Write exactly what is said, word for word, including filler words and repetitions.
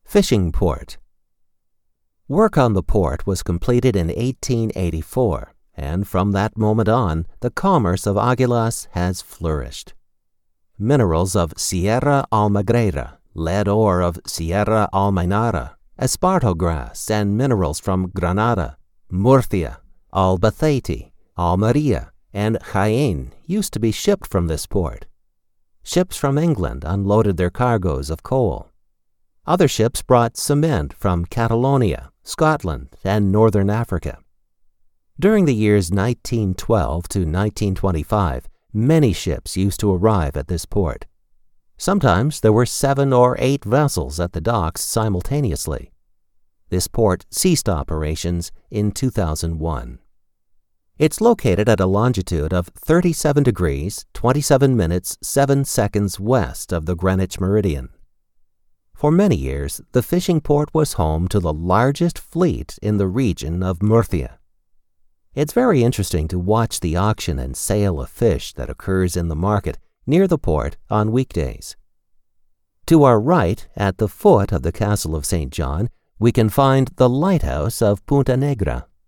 Fishing port. Work on the port was completed in eighteen eighty-four, and from that moment on, the commerce of Águilas has flourished. Minerals of Sierra Almagrera, lead ore of Sierra Almenara, esparto grass, and minerals from Granada, Murcia, Albacete, Almeria, and Jaén used to be shipped from this port. Ships from England unloaded their cargoes of coal. Other ships brought cement from Catalonia, Scotland, and northern Africa. During the years nineteen twelve to nineteen twenty-five, many ships used to arrive at this port. Sometimes there were seven or eight vessels at the docks simultaneously. This port ceased operations in two thousand one. It's located at a longitude of thirty-seven degrees, twenty-seven minutes, seven seconds west of the Greenwich Meridian. For many years, the fishing port was home to the largest fleet in the region of Murcia. It's very interesting to watch the auction and sale of fish that occurs in the market near the port on weekdays. To our right, at the foot of the Castle of Saint John, we can find the lighthouse of Punta Negra.